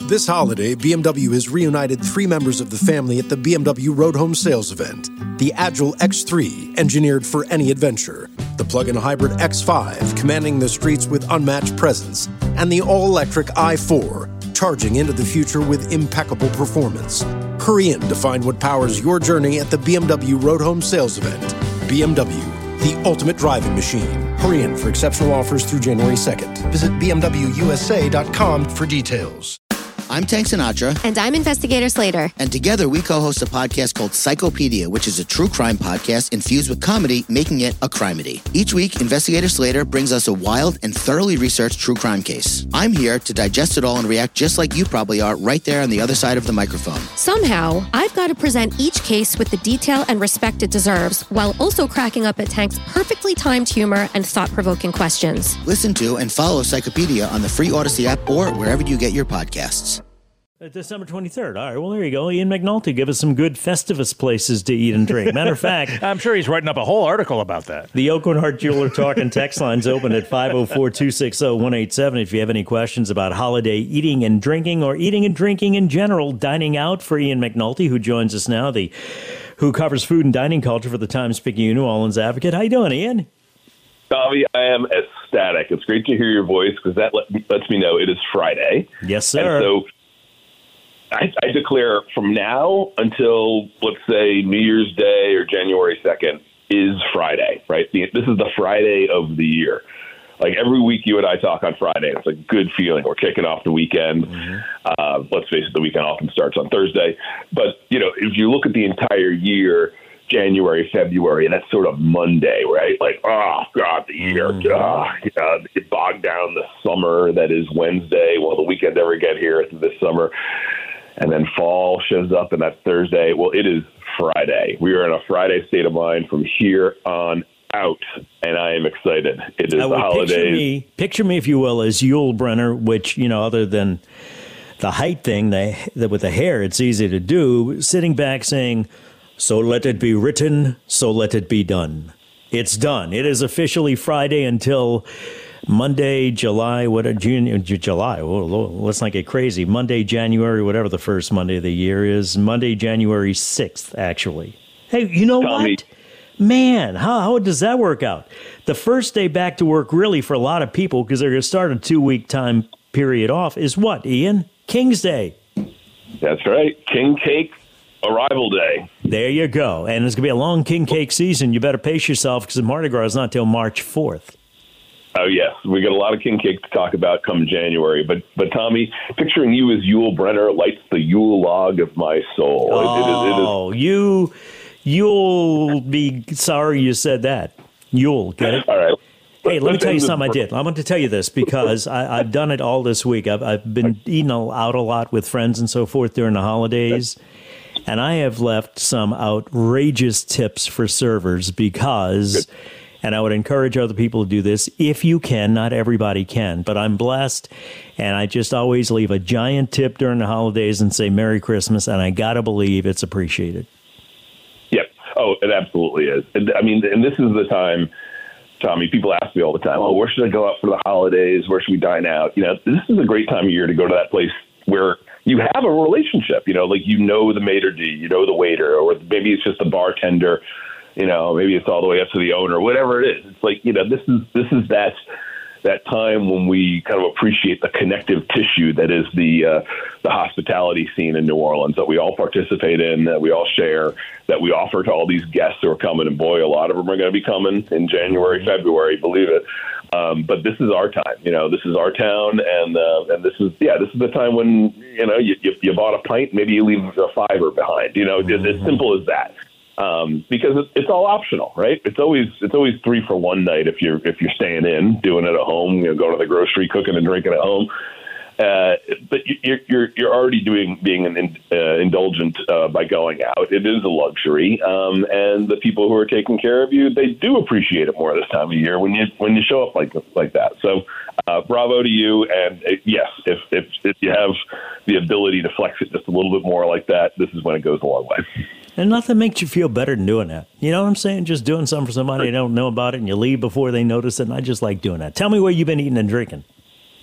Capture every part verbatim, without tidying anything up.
This holiday, B M W has reunited three members of the family at the B M W Road Home Sales event. The Agile X three, engineered for any adventure. The plug-in hybrid X five, commanding the streets with unmatched presence. And the all-electric i four, charging into the future with impeccable performance. Hurry in to find what powers your journey at the B M W Road Home Sales event. B M W, the ultimate driving machine. Hurry in for exceptional offers through January second. Visit B M W U S A dot com for details. I'm Tank Sinatra. And I'm Investigator Slater. And together we co-host a podcast called Psychopedia, which is a true crime podcast infused with comedy, making it a crimedy. Each week, Investigator Slater brings us a wild and thoroughly researched true crime case. I'm here to digest it all and react just like you probably are right there on the other side of the microphone. Somehow, I've got to present each case with the detail and respect it deserves, while also cracking up at Tank's perfectly timed humor and thought-provoking questions. Listen to and follow Psychopedia on the free Odyssey app or wherever you get your podcasts. December twenty-third. All right, well, there you go. Ian McNulty, give us some good Festivus places to eat and drink. Matter of fact, I'm sure he's writing up a whole article about that. The Oakland Heart Jeweler Talk and Text line's open at five oh four, two six oh, one eight seven if you have any questions about holiday eating and drinking or eating and drinking in general. Dining out for Ian McNulty, who joins us now, the who covers food and dining culture for the Times-Picayune New Orleans Advocate. How you doing, Ian? Tommy, I am ecstatic. It's great to hear your voice because that let, lets me know it is Friday. Yes, sir. And so I, I declare from now until, let's say, New Year's Day or January second is Friday, right? The, this is the Friday of the year. Like every week you and I talk on Friday. It's a good feeling. We're kicking off the weekend. Mm-hmm. Uh, let's face it, the weekend often starts on Thursday. But, you know, if you look at the entire year, January, February, and that's sort of Monday, right? Like, oh, God, the year. Mm-hmm. Oh, you know, it bogged down the summer that is Wednesday. Will the weekend ever get here this summer? And then fall shows up, and that's Thursday. Well, it is Friday. We are in a Friday state of mind from here on out, and I am excited. It is now, the holidays. Picture me, picture me, if you will, as Yul Brynner, which, you know, other than the height thing, the, the, with the hair, it's easy to do, sitting back saying, so let it be written, so let it be done. It's done. It is officially Friday until Monday, July, what June, July. Oh, let's not get crazy. Monday, January, whatever the first Monday of the year is. Monday, January sixth, actually. Hey, you know Tommy. what? Man, how, how does that work out? The first day back to work, really, for a lot of people, because they're going to start a two-week time period off, is what, Ian? King's Day. That's right. King Cake Arrival Day. There you go. And it's going to be a long king cake season. You better pace yourself because the Mardi Gras is not till March fourth. Oh, yes. We got a lot of king cake to talk about come January. But, but Tommy, picturing you as Yul Brynner lights the Yule log of my soul. Oh, it, it is, it is... you, you'll be sorry you said that. You'll get it? All right. Hey, let me tell you something I did. I want to tell you this because I, I've done it all this week. I've, I've been eating out a lot with friends and so forth during the holidays. And I have left some outrageous tips for servers because... Good. And I would encourage other people to do this if you can. Not everybody can, but I'm blessed. And I just always leave a giant tip during the holidays and say Merry Christmas. And I got to believe it's appreciated. Yep. Oh, it absolutely is. I mean, and this is the time, Tommy, people ask me all the time, oh, where should I go out for the holidays? Where should we dine out? You know, this is a great time of year to go to that place where you have a relationship, you know, like you know the maitre d', you know the waiter, or maybe it's just the bartender. You know, maybe it's all the way up to the owner, whatever it is. It's like, you know, this is this is that that time when we kind of appreciate the connective tissue that is the uh, the hospitality scene in New Orleans that we all participate in, that we all share, that we offer to all these guests who are coming. And boy, a lot of them are going to be coming in January, February, believe it. Um, but this is our time. You know, this is our town, and uh, and this is yeah, this is the time when you know you, you, you bought a pint, maybe you leave a fiver behind. You know, it's as simple as that. Um, because it's, it's all optional, right? It's always it's always three for one night if you're if you're staying in, doing it at home, you know, going to the grocery, cooking and drinking at home. Uh, but you're you're you're already doing being an uh, indulgent uh, by going out. It is a luxury, um, and the people who are taking care of you, they do appreciate it more this time of year when you when you show up like like that. So, uh, bravo to you. And uh, yes, if, if if you have the ability to flex it just a little bit more like that, this is when it goes a long way. And nothing makes you feel better than doing that. You know what I'm saying? Just doing something for somebody they don't know about it, and you leave before they notice it. And I just like doing that. Tell me where you've been eating and drinking.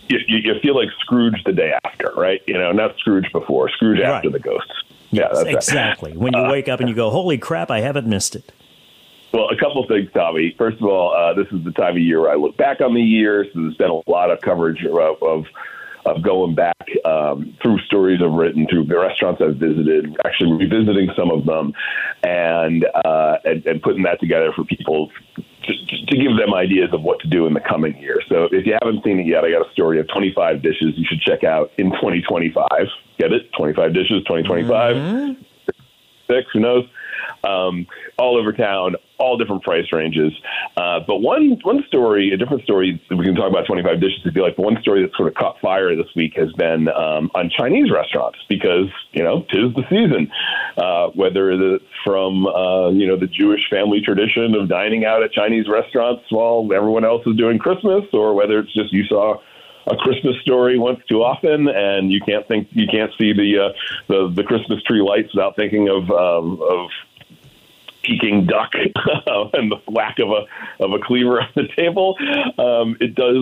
you, you feel like Scrooge the day after, right? You know, not Scrooge before, Scrooge Right. after the ghosts. Yes, yeah, that's exactly. Right. When you Uh, wake up and you go, holy crap, I haven't missed it. Well, a couple of things, Tommy. First of all, uh, this is the time of year where I look back on the year. So there's been a lot of coverage of, of, of going back um, through stories I've written, through the restaurants I've visited, actually revisiting some of them, and uh, and, and putting that together for people to, to give them ideas of what to do in the coming year. So if you haven't seen it yet, I got a story of twenty-five dishes you should check out in twenty twenty-five. Get it? twenty-five dishes, twenty twenty-five. Mm-hmm. Six, who knows? Um, all over town, all different price ranges. Uh, but one one story, a different story, we can talk about twenty-five dishes if you like, but one story that sort of caught fire this week has been um, on Chinese restaurants because, you know, 'tis the season. Uh, whether it's from, uh, you know, the Jewish family tradition of dining out at Chinese restaurants while everyone else is doing Christmas, or whether it's just you saw a Christmas Story once too often, and you can't think you can't see the uh, the, the Christmas tree lights without thinking of um, of Peking duck and the lack of a of a cleaver on the table. Um, it does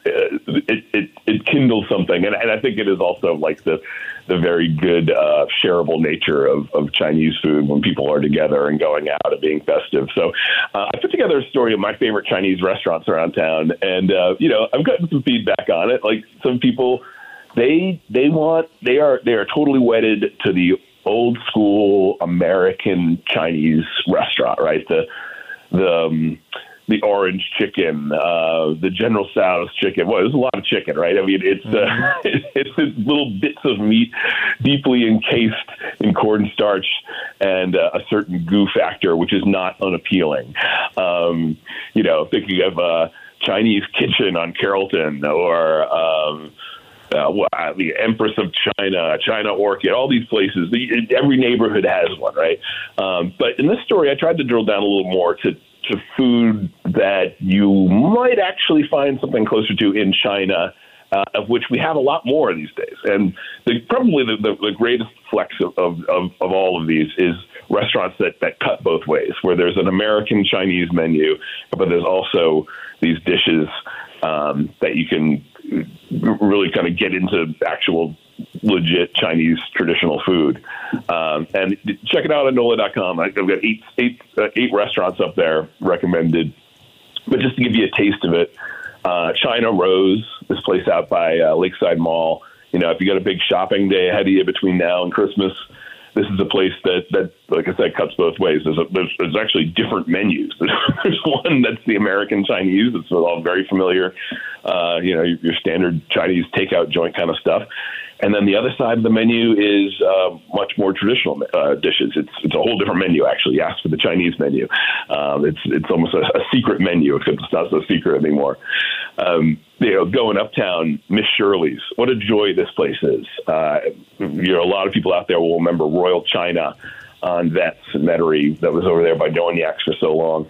it, it it kindles something, and, and I think it is also like the the very good uh, shareable nature of, of Chinese food when people are together and going out and being festive. So uh, I put together a story of my favorite Chinese restaurants around town, and uh, you know I've gotten some feedback on it. Like some people, they they want they are they are totally wedded to the old school American Chinese restaurant, right? The the um, the orange chicken, uh, the General Tso's chicken. Well, there's a lot of chicken, right? I mean, it's uh, it's, it's little bits of meat deeply encased in cornstarch and uh, a certain goo factor, which is not unappealing. Um, you know, thinking of uh, Chinese Kitchen on Carrollton, or um, Uh, the Empress of China, China Orchid, all these places. The, every neighborhood has one, right? Um, but in this story, I tried to drill down a little more to, to food that you might actually find something closer to in China, uh, of which we have a lot more these days. And the, probably the, the, the greatest flex of, of, of, of all of these is restaurants that, that cut both ways, where there's an American Chinese menu, but there's also these dishes um, that you can really kind of get into actual legit Chinese traditional food. Um, and check it out on NOLA dot com. I've got eight, eight, uh, eight restaurants up there recommended. But just to give you a taste of it, uh, China Rose, this place out by uh, Lakeside Mall. You know, if you got a big shopping day ahead of you between now and Christmas, this is a place that, that, like I said, cuts both ways. There's, a, there's, there's actually different menus. There's one that's the American Chinese. It's all very familiar, uh, you know, your, your standard Chinese takeout joint kind of stuff. And then the other side of the menu is uh, much more traditional uh, dishes. It's it's a whole different menu, actually. You ask for the Chinese menu. Um, it's it's almost a, a secret menu, except it's not so secret anymore. Um, you know, going uptown, Miss Shirley's. What a joy this place is. Uh, you know, a lot of people out there will remember Royal China on Vets and Metairie that was over there by Doniacs for so long.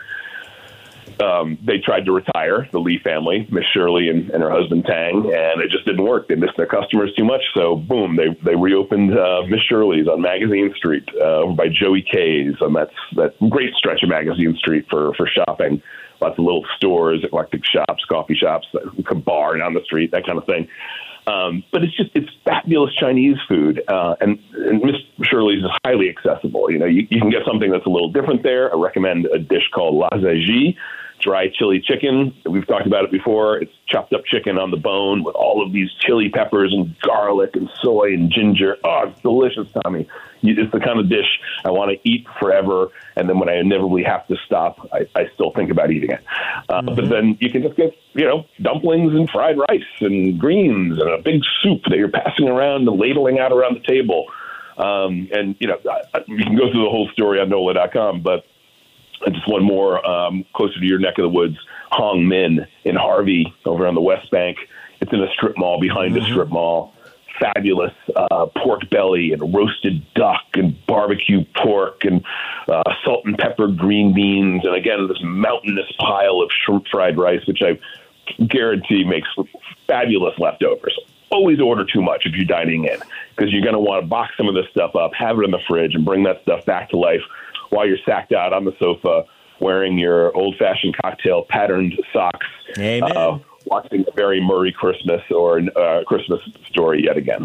Um, they tried to retire, the Lee family, Miss Shirley and, and her husband Tang, and it just didn't work. They missed their customers too much, so boom, they they reopened uh, Miss Shirley's on Magazine Street uh, over by Joey K's, and that's that great stretch of Magazine Street for for shopping. Lots of little stores, eclectic shops, coffee shops, a bar down the street, that kind of thing. Um, but it's just, it's fabulous Chinese food. Uh, and, and Miss Shirley's is highly accessible. You know, you, you can get something that's a little different there. I recommend a dish called La Zheji, dry chili chicken. We've talked about it before. It's chopped up chicken on the bone with all of these chili peppers and garlic and soy and ginger. Oh, it's delicious, Tommy. It's the kind of dish I want to eat forever. And then when I inevitably have to stop, I, I still think about eating it. Uh, mm-hmm. But then you can just get, you know, dumplings and fried rice and greens and a big soup that you're passing around and ladling out around the table. Um, and, you know, I, you can go through the whole story on NOLA dot com, but just one more um, closer to your neck of the woods, Hong Min in Harvey over on the West Bank. It's in a strip mall behind mm-hmm. a strip mall. Fabulous uh, pork belly and roasted duck and barbecue pork and uh, salt and pepper green beans. And again, this mountainous pile of shrimp fried rice, which I guarantee makes fabulous leftovers. Always order too much if you're dining in, because you're going to want to box some of this stuff up, have it in the fridge, and bring that stuff back to life while you're sacked out on the sofa wearing your old-fashioned cocktail patterned socks. Amen. Uh, watching a very Murray Christmas or uh, Christmas Story yet again.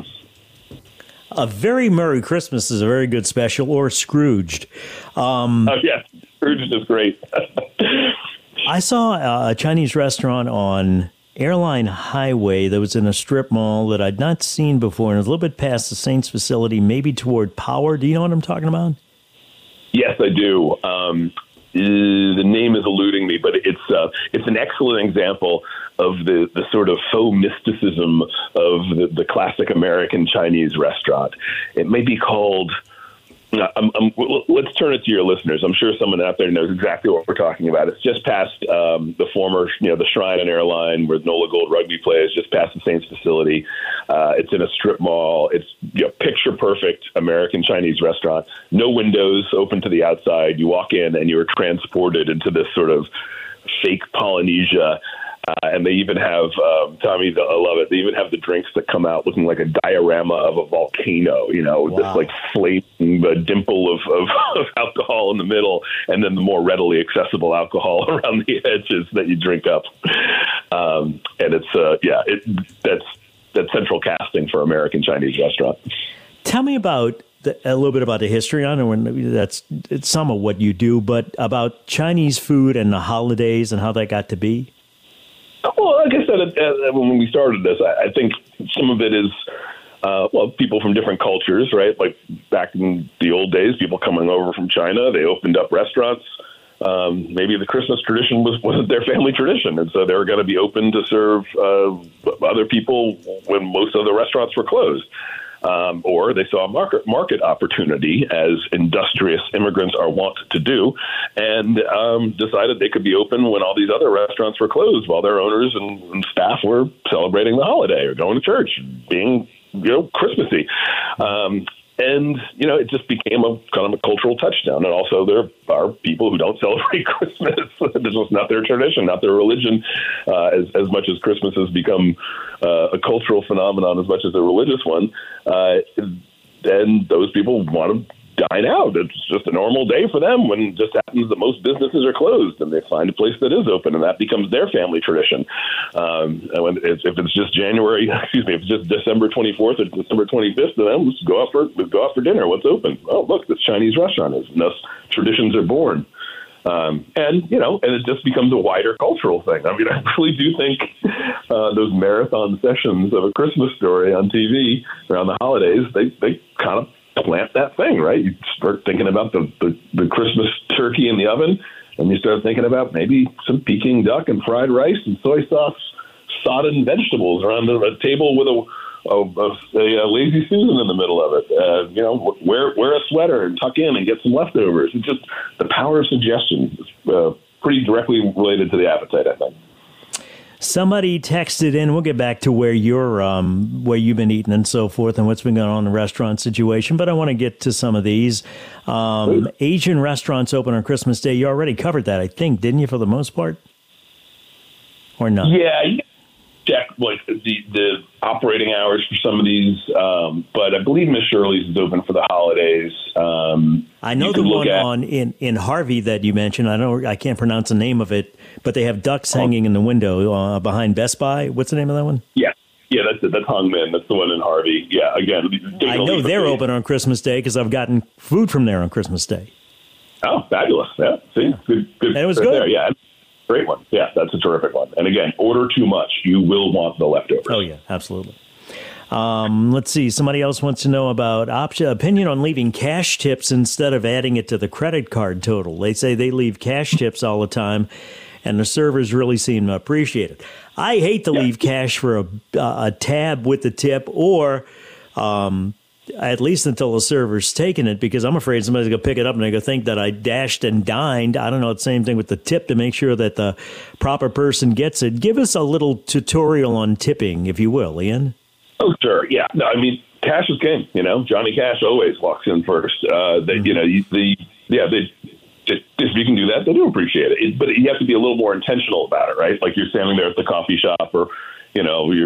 A Very Merry Christmas is a very good special, or Scrooged. Um, oh, yeah. Scrooged is great. I saw a Chinese restaurant on Airline Highway that was in a strip mall that I'd not seen before, and it was a little bit past the Saints facility, maybe toward Power. Do you know what I'm talking about? Yes, I do. Um, the name is eluding me, but it's uh, it's an excellent example of the, the sort of faux mysticism of the, the classic American Chinese restaurant. It may be called... I'm, I'm, let's turn it to your listeners. I'm sure someone out there knows exactly what we're talking about. It's just past um, the former, you know, the Shrine and Airline where Nola Gold Rugby plays, just past the Saints facility. Uh, it's in a strip mall. It's, you know, picture perfect American Chinese restaurant. No windows, open to the outside. You walk in and you are transported into this sort of fake Polynesia. Uh, and they even have, um, Tommy, I love it, they even have the drinks that come out looking like a diorama of a volcano, you know, wow. This like flaming uh, dimple of, of, of alcohol in the middle, and then the more readily accessible alcohol around the edges that you drink up. Um, and it's, uh, yeah, it, that's, that's central casting for American Chinese restaurant. Tell me about the, a little bit about the history on it. That's it's some of what you do, but about Chinese food and the holidays and how that got to be. Well, like I said, uh, when we started this, I, I think some of it is, uh, well, people from different cultures, right? Like back in the old days, people coming over from China, they opened up restaurants. Um, maybe the Christmas tradition was, wasn't their family tradition, and so they were going to be open to serve uh, other people when most of the restaurants were closed. Um, or they saw a market market opportunity, as industrious immigrants are wont to do, and um, decided they could be open when all these other restaurants were closed, while their owners and, and staff were celebrating the holiday or going to church, being, you know, Christmassy. Um, And, you know, it just became a kind of a cultural touchdown. And also there are people who don't celebrate Christmas. It's just not their tradition, not their religion, uh, as, as much as Christmas has become uh, a cultural phenomenon as much as a religious one. Uh, and those people want to dine out. It's just a normal day for them when it just happens that most businesses are closed, and they find a place that is open, and that becomes their family tradition. Um, and when it's, if it's just January, excuse me, if it's just December twenty-fourth or December twenty-fifth, then let's go out for let's go out for dinner. What's open? Oh, look, this Chinese restaurant is. And thus, traditions are born. Um, and, you know, and it just becomes a wider cultural thing. I mean, I really do think uh, those marathon sessions of A Christmas Story on T V around the holidays, they, they kind of plant that thing, right? You start thinking about the, the, the Christmas turkey in the oven, and you start thinking about maybe some Peking duck and fried rice and soy sauce, sodden vegetables around a, a table with a, a, a, a lazy Susan in the middle of it. Uh, you know, wear wear a sweater and tuck in and get some leftovers. It's just the power of suggestion is uh, pretty directly related to the appetite, I think. Somebody texted in. We'll get back to where you're, um, where you've been eating and so forth, and what's been going on in the restaurant situation. But I want to get to some of these. Um, Asian restaurants open on Christmas Day. You already covered that, I think, didn't you, for the most part, or not? Yeah, you check like the the operating hours for some of these, um, but I believe Miss Shirley's is open for the holidays. Um, I know the one at, on in, in Harvey that you mentioned. I know I can't pronounce the name of it, but they have ducks oh. hanging in the window uh, behind Best Buy. What's the name of that one? Yeah, yeah, that's it. That's Hong Min. That's the one in Harvey. Yeah, again, I know they're open on Christmas Day because I've gotten food from there on Christmas Day. Oh, fabulous! Yeah, see, yeah. good, good. And it was good. There. Yeah. Great one. Yeah, that's a terrific one. And again, order too much. You will want the leftovers. Oh, yeah, absolutely. Um, let's see. Somebody else wants to know about option, opinion on leaving cash tips instead of adding it to the credit card total. They say they leave cash tips all the time, and the servers really seem to appreciate it. I hate to yeah. leave cash for a, a tab with the tip, or um, at least until the server's taken it, because I'm afraid somebody's going to pick it up and they're going to think that I dashed and dined. I don't know, the same thing with the tip, to make sure that the proper person gets it. Give us a little tutorial on tipping, if you will, Ian. Oh, sure. Yeah. No, I mean, cash is king. You know, Johnny Cash always walks in first. Uh, they, mm-hmm. You know, the, yeah, they, if you can do that, they do appreciate it. it. But you have to be a little more intentional about it, right? Like you're standing there at the coffee shop, or, you know, you're,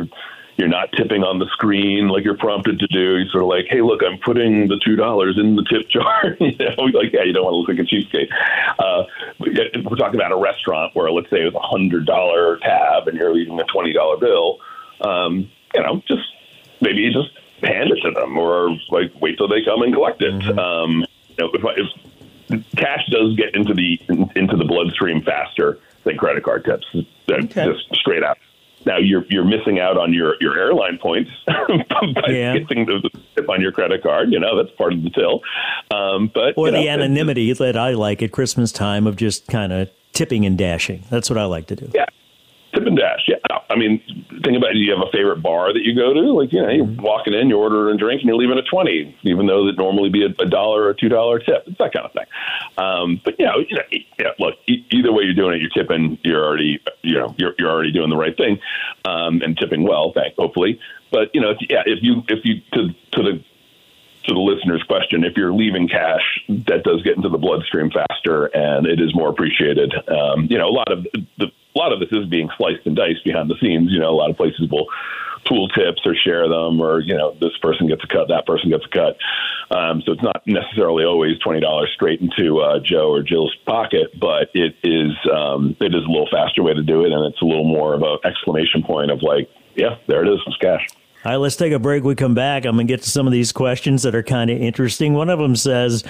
You're not tipping on the screen like you're prompted to do. You're sort of like, hey, look, I'm putting the two dollars in the tip jar. you know, like, yeah, you don't want to look like a cheapskate. Uh, we're talking about a restaurant where, let's say, it was a one hundred dollars tab and you're leaving a twenty dollars bill. Um, you know, just maybe you just hand it to them or like wait till they come and collect it. Mm-hmm. Um, you know, if, if cash does get into the into the bloodstream faster than credit card tips, okay. just straight out. Now you're you're missing out on your, your airline points by yeah. getting the tip on your credit card. You know, that's part of the till. Um, but or you know, the anonymity that I like at Christmas time of just kind of tipping and dashing. That's what I like to do. Yeah, tip and dash. Yeah, I mean, think about it. You have a favorite bar that you go to. Like, you know, you're walking in, you order a drink, and you're leaving a twenty, even though it'd normally be a, a dollar or two dollar tip. It's that kind of thing. Um, but you know, you know, yeah, look, e- either way you're doing it, you're tipping. You're already, you know, you're you're already doing the right thing, um, and tipping well, thank hopefully. But you know, if, yeah, if you if you to to the to the listener's question, if you're leaving cash, that does get into the bloodstream faster, and it is more appreciated. Um, you know, a lot of the a lot of this is being sliced and diced behind the scenes. You know, a lot of places will pool tips or share them, or you know, this person gets a cut, that person gets a cut. Um, so it's not necessarily always twenty dollars straight into uh, Joe or Jill's pocket, but it is um, it is a little faster way to do it, and it's a little more of an exclamation point of like, yeah, there it is, it's cash. All right, let's take a break. We come back. I'm going to get to some of these questions that are kind of interesting. One of them says,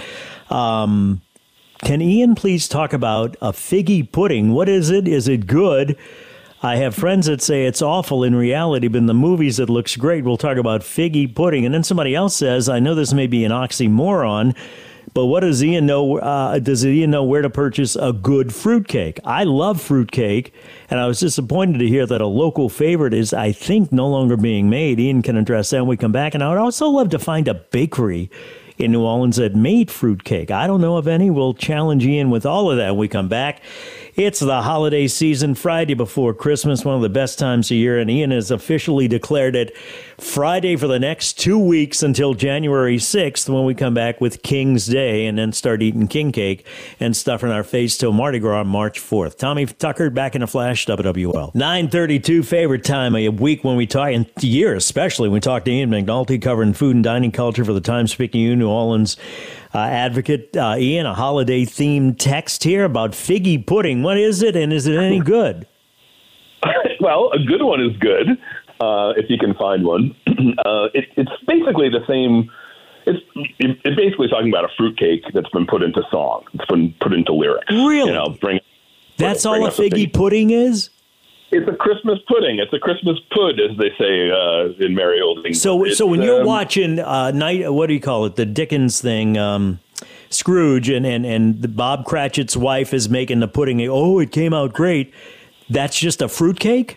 um, can Ian please talk about a figgy pudding? What is it? Is it good? I have friends that say it's awful in reality, but in the movies it looks great. We'll talk about figgy pudding. And then somebody else says, I know this may be an oxymoron, but what does Ian know? Uh, does Ian know where to purchase a good fruitcake? I love fruitcake, and I was disappointed to hear that a local favorite is, I think, no longer being made. Ian can address that when we come back. And I would also love to find a bakery in New Orleans that made fruitcake. I don't know of any. We'll challenge Ian with all of that when we come back. It's the holiday season, Friday before Christmas, one of the best times of year, and Ian has officially declared it Friday for the next two weeks until January sixth when we come back with King's Day and then start eating king cake and stuffing our face till Mardi Gras on March fourth. Tommy Tucker back in a flash, W W L. nine thirty-two, favorite time of a week when we talk, and year especially, when we talk to Ian McNulty covering food and dining culture for the Times-Picayune New Orleans uh, advocate. Uh, Ian, a holiday-themed text here about figgy pudding. What is it, and is it any good? Well, a good one is good, uh, if you can find one. uh, it, it's basically the same. It's, it's basically talking about a fruitcake that's been put into song. It's been put into lyrics. Really? You know, bring, that's bring all a figgy, figgy pudding is? It's a Christmas pudding. It's a Christmas pud, as they say uh, in merry old England. So, it's, so when you're um, watching uh, night, what do you call it, the Dickens thing, um, Scrooge, and and and the Bob Cratchit's wife is making the pudding. Oh, it came out great. That's just a fruitcake?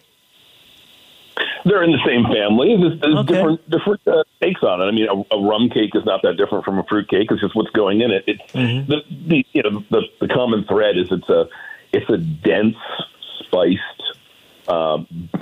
They're in the same family. There's, there's Okay. different different uh, takes on it. I mean, a, a rum cake is not that different from a fruit cake. It's just what's going in it. It's Mm-hmm. the, the you know the, the common thread is it's a it's a dense, spiced, uh,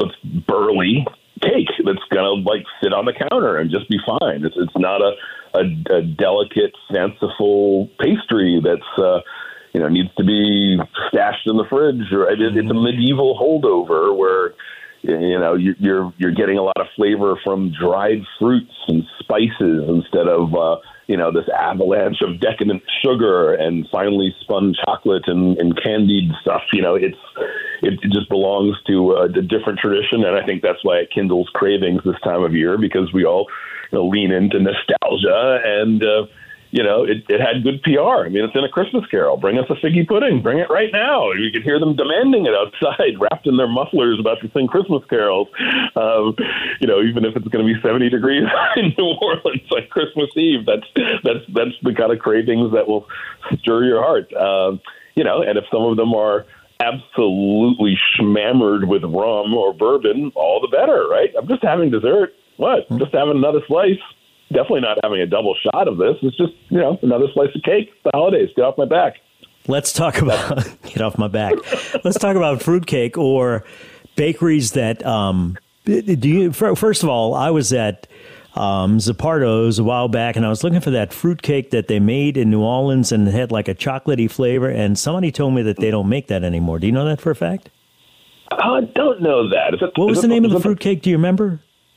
burly cake that's gonna like sit on the counter and just be fine. It's it's not a a, a delicate, fanciful pastry that's uh, you know needs to be stashed in the fridge. Or it, Mm-hmm. it's a medieval holdover where. You know, you're you're getting a lot of flavor from dried fruits and spices instead of uh, you know this avalanche of decadent sugar and finely spun chocolate and, and candied stuff. You know, it's it just belongs to a, a different tradition, and I think that's why it kindles cravings this time of year because we all you know, lean into nostalgia and. Uh, You know, it, it had good P R. I mean, it's in A Christmas Carol. Bring us a figgy pudding. Bring it right now. You could hear them demanding it outside, wrapped in their mufflers about to sing Christmas carols. Um, you know, even if it's going to be seventy degrees in New Orleans on Christmas Eve, that's that's that's the kind of cravings that will stir your heart. Um, you know, and if some of them are absolutely schmammered with rum or bourbon, all the better, right? I'm just having dessert. What? I'm just having another slice. Definitely not having a double shot of this. It's just, you know, another slice of cake. It's the holidays. Get off my back. Let's talk about, get off my back. Let's talk about fruitcake or bakeries that, um, do you, first of all, I was at um, Zappardo's a while back and I was looking for that fruitcake that they made in New Orleans and it had like a chocolatey flavor. And somebody told me that they don't make that anymore. Do you know that for a fact? I don't know that. Is it What was is the it, name of the it, fruitcake? Do you remember?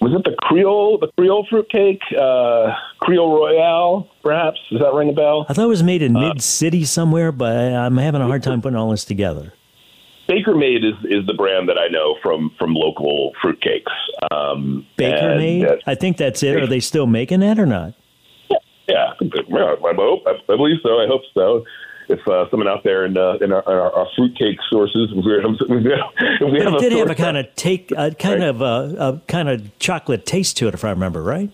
was it the Creole, the Creole fruitcake, uh, Creole Royale, perhaps? Does that ring a bell? I thought it was made in uh, mid-city somewhere, but I'm having a hard time putting all this together. Baker Made is, is the brand that I know from, from local fruitcakes. Um, Baker Made? Uh, I think that's it. Are they still making that or not? Yeah, yeah. I hope. I believe so. I hope so. If uh, someone out there in, uh, in our, our, our fruitcake sources, if we, if we, if we but have it did a have a kind that, of take, a kind right? of a, a kind of chocolate taste to it, if I remember right.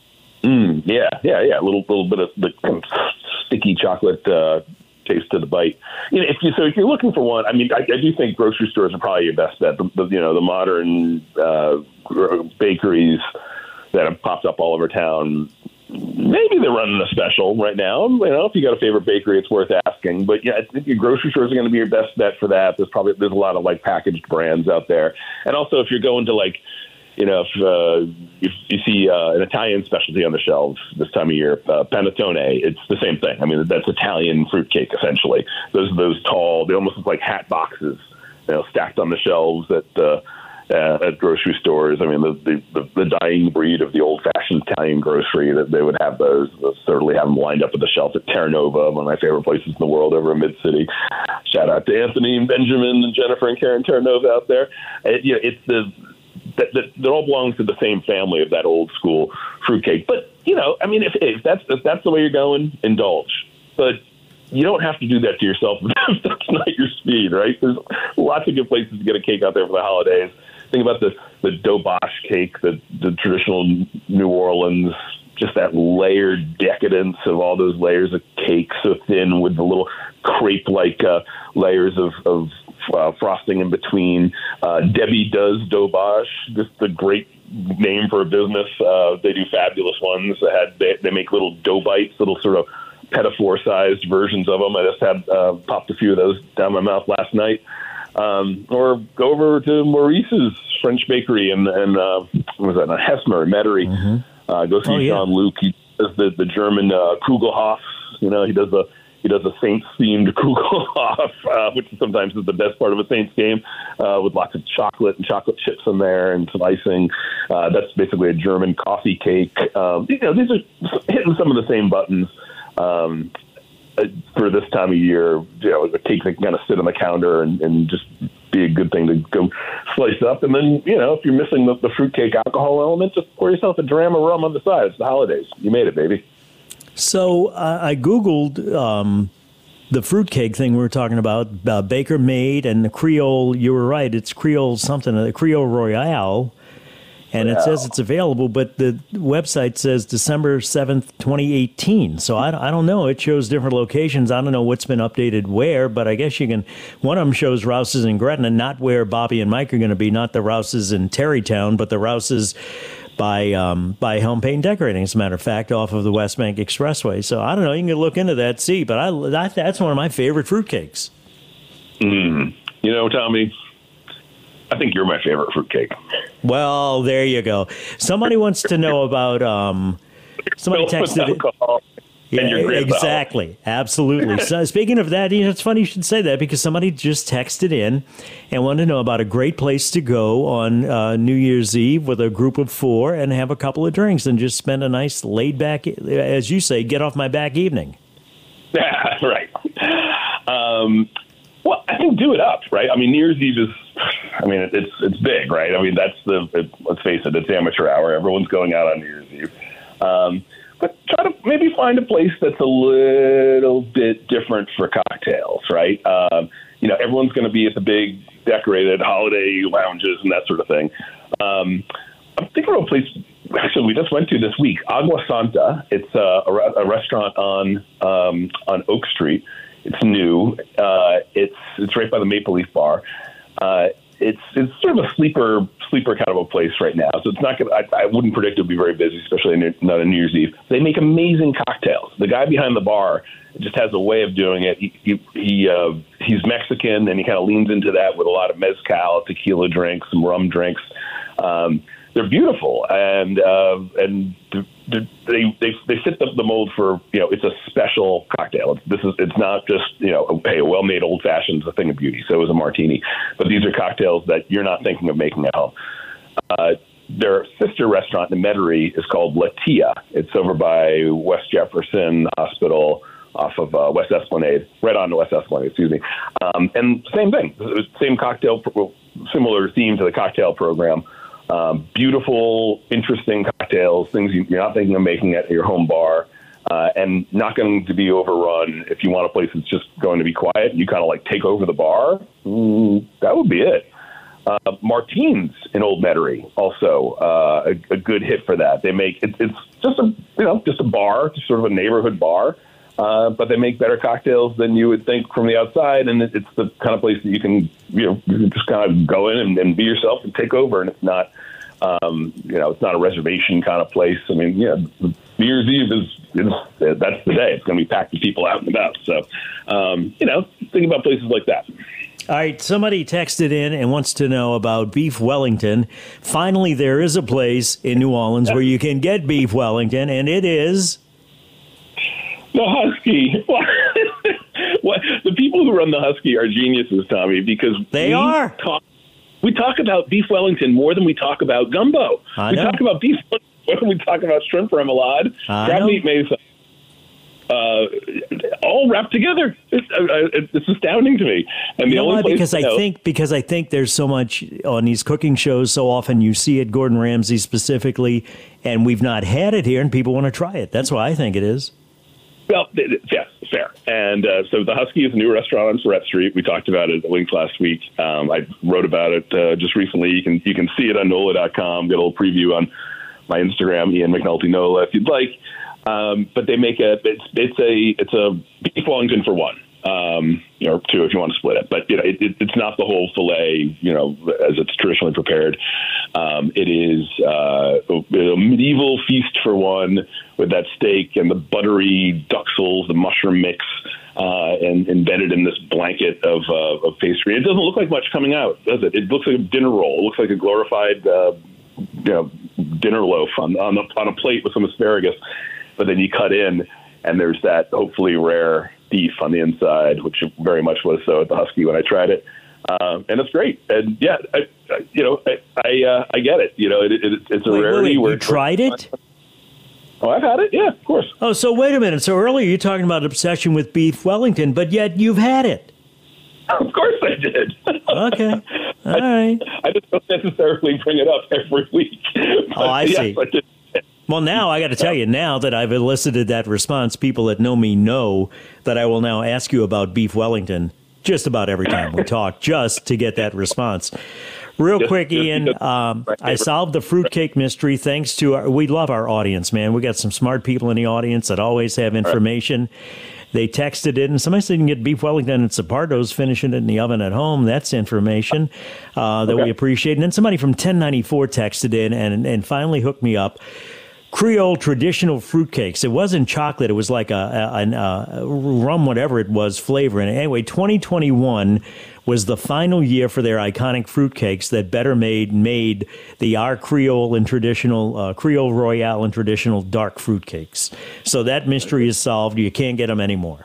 Mm, yeah, yeah, yeah. A little little bit of the kind of sticky chocolate uh, taste to the bite. You know, if you so if you're looking for one, I mean, I, I do think grocery stores are probably your best bet. The, the you know the modern uh, bakeries that have popped up all over town. Maybe they're running a special right now. You know, if you got a favorite bakery, it's worth asking. But yeah, I think your grocery stores are going to be your best bet for that. There's probably there's a lot of like packaged brands out there, and also if you're going to like, you know, if, uh, if you see uh, an Italian specialty on the shelves this time of year, uh, panettone, it's the same thing. I mean, that's Italian fruitcake essentially. Those those tall, they almost look like hat boxes, you know, stacked on the shelves at uh, Uh, at grocery stores. I mean, the, the the dying breed of the old-fashioned Italian grocery, that they would have those. They'll certainly have them lined up at the shelf at Terranova, one of my favorite places in the world over in Mid-City. Shout out to Anthony and Benjamin and Jennifer and Karen Terranova out there. It, you know, it's the that, that, that all belongs to the same family of that old-school fruitcake. But, you know, I mean, if, if that's if that's the way you're going, indulge. But you don't have to do that to yourself if that's not your speed, right? There's lots of good places to get a cake out there for the holidays. Think about the, the dobosh cake, the, the traditional New Orleans, just that layered decadence of all those layers of cake so thin with the little crepe-like uh, layers of, of uh, frosting in between. Uh, Debbie Does Dobosh, just a great name for a business. Uh, they do fabulous ones. They, had, they, they make little dough bites, little sort of pedophore-sized versions of them. I just had uh, popped a few of those down my mouth last night. Um, or go over to Maurice's French Bakery and, and uh, what was that, uh, Hesmer, Metairie. Mm-hmm. Uh, go see oh, yeah. John Luke. He does the, the German uh, Kugelhof. You know, he does the he does a Saints-themed Kugelhof, uh, which sometimes is the best part of a Saints game, uh, with lots of chocolate and chocolate chips in there and some icing. Uh, that's basically a German coffee cake. Um, you know, these are hitting some of the same buttons. Um, for this time of year, you know, a cake that can kind of sit on the counter and, and just be a good thing to go slice up. And then, you know, if you're missing the, the fruitcake alcohol element, just pour yourself a dram of rum on the side. It's the holidays. You made it, baby. So uh, I Googled um, the fruitcake thing we were talking about, uh, Baker Made and the Creole. You were right. It's Creole something, the Creole Royale. And it says it's available, but the website says December seventh, twenty eighteen. So I, I don't know. It shows different locations. I don't know what's been updated where, but I guess you can. One of them shows Rouse's in Gretna, not where Bobby and Mike are going to be, not the Rouse's in Terrytown, but the Rouse's by um, by Helm Paint Decorating, as a matter of fact, off of the West Bank Expressway. So I don't know. You can look into that, see. But I, that, that's one of my favorite fruitcakes. Mm. You know, Tommy, I think you're my favorite fruitcake. Well, there you go. Somebody wants to know about. Um, somebody texted it. Yeah, exactly. Absolutely. So speaking of that, you know, it's funny you should say that because somebody just texted in and wanted to know about a great place to go on uh, New Year's Eve with a group of four and have a couple of drinks and just spend a nice laid back, as you say, get off my back evening. Yeah, right. Um, well, I think do it up, right? I mean, New Year's Eve is. I mean, it's it's big, right? I mean, that's the, it, let's face it, it's amateur hour. Everyone's going out on New Year's Eve. Um, but try to maybe find a place that's a little bit different for cocktails, right? Um, you know, everyone's going to be at the big decorated holiday lounges and that sort of thing. Um, I'm thinking of a place, actually, we just went to this week, Agua Santa. It's a, a, a restaurant on um, on Oak Street. It's new. Uh, it's it's right by the Maple Leaf Bar. Uh, it's it's sort of a sleeper sleeper kind of a place right now. So it's not gonna. I, I wouldn't predict it'll be very busy, especially not on New Year's Eve. They make amazing cocktails. The guy behind the bar just has a way of doing it. He he, he uh, he's Mexican and he kind of leans into that with a lot of mezcal, tequila drinks, some rum drinks. Um, they're beautiful and uh, and they they they fit the, the mold for, you know, it's a special cocktail. It's, this is it's not just, you know, hey, a well-made old fashioned is a thing of beauty. So is a martini, but these are cocktails that you're not thinking of making at home. Uh, their sister restaurant in Metairie is called La Tia. It's over by West Jefferson Hospital off of uh, West Esplanade, right on to West Esplanade, excuse me. Um, and same thing, same cocktail, similar theme to the cocktail program. Um, beautiful, interesting cocktails, things you're not thinking of making at your home bar, uh, and not going to be overrun. If you want a place that's just going to be quiet, you kind of like take over the bar, mm, that would be it. Uh, Martine's in Old Metairie, also uh, a, a good hit for that. They make it, it's just a you know just a bar, just sort of a neighborhood bar, uh, but they make better cocktails than you would think from the outside, and it, it's the kind of place that you can you know you can just kind of go in and, and be yourself and take over, and it's not um, you know it's not a reservation kind of place. I mean, yeah, New Year's Eve is, is that's the day. It's going to be packed with people out and about. So um, you know, think about places like that. All right, somebody texted in and wants to know about beef Wellington. Finally, there is a place in New Orleans where you can get beef Wellington, and it is the Husky. What, the people who run the Husky are geniuses, Tommy, because they we are. Talk, we talk about beef Wellington more than we talk about gumbo. I we know. talk about beef Wellington more than we talk about shrimp remoulade, crab meat mesa. Uh, all wrapped together. It's, uh, it's astounding to me. And the you know only why? place Because I know, think because I think there's so much on these cooking shows. So often you see it, Gordon Ramsay specifically, and we've not had it here, and people want to try it. That's why I think it is. Well, yes, fair. And uh, so the Husky is a new restaurant on Surratt Street. We talked about it at Links last week. Um, I wrote about it uh, just recently. You can you can see it on N O L A dot com. Get a little preview on my Instagram, Ian McNulty N O L A, if you'd like. Um, but they make a it's it's a it's a beef Wellington for one, um, you know, two if you want to split it. But you know, it, it, it's not the whole fillet, you know, as it's traditionally prepared. Um, it is uh, a medieval feast for one with that steak and the buttery duxels, the mushroom mix, uh, and embedded in this blanket of uh, of pastry. It doesn't look like much coming out, does it? It looks like a dinner roll. It looks like a glorified, uh, you know, dinner loaf on on, the, on a plate with some asparagus. But then you cut in, and there's that hopefully rare beef on the inside, which very much was so at the Husky when I tried it, um, and it's great. And yeah, I, I, you know, I I, uh, I get it. You know, it, it, it's a Wait, rarity. wait, where you tried it? Oh, I've had it. Yeah, of course. Oh, so wait a minute. So earlier you're talking about obsession with beef Wellington, but yet you've had it. Of course I did. Okay. All I, right. I just don't necessarily bring it up every week. But Oh, I yes, see. I did. Well, now I got to tell you, now that I've elicited that response, people that know me know that I will now ask you about beef Wellington just about every time we talk, just to get that response. Real Just- quick, just Ian, because um, my I favorite. solved the fruitcake mystery thanks to our, we love our audience, man. We got some smart people in the audience that always have information. They texted it, and somebody said you can get beef Wellington and Sapardo's, finishing it in the oven at home. That's information uh, that Okay. we appreciate. And then somebody from ten ninety-four texted in and, and finally hooked me up. Creole traditional fruitcakes. It wasn't chocolate. It was like a, a, a, a rum, whatever it was, flavor. And anyway, twenty twenty-one was the final year for their iconic fruitcakes that Better Made made the our Creole and traditional uh, Creole Royale and traditional dark fruitcakes. So that mystery is solved. You can't get them anymore.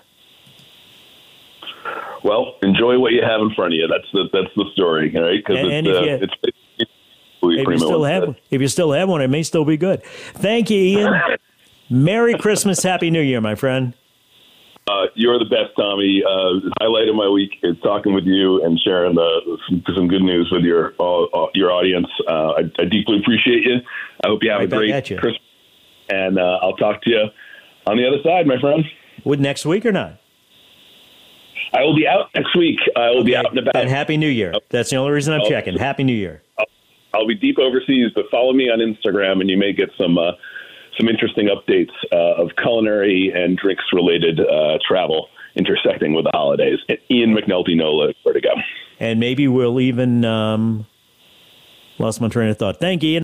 Well, enjoy what you have in front of you. That's the that's the story, right? Because And- and it's, if uh, you- it's it's If you still have, if you still have one, it may still be good. Thank you, Ian. Merry Christmas, Happy New Year, my friend. Uh, you're the best, Tommy. Uh, highlight of my week is talking with you and sharing the, some, some good news with your uh, your audience. Uh, I, I deeply appreciate you. I hope you have Right a back great at you. Christmas, and uh, I'll talk to you on the other side, my friend. Would next week or not? I will be out next week. I will be out and about. Then Happy New Year. That's the only reason I'm Oh. checking. Happy New Year. I'll be deep overseas, but follow me on Instagram, and you may get some uh, some interesting updates uh, of culinary and drinks related uh, travel intersecting with the holidays. And Ian McNulty N O L A, where to go. And maybe we'll even um, lost my train of thought. Thank you, Ian.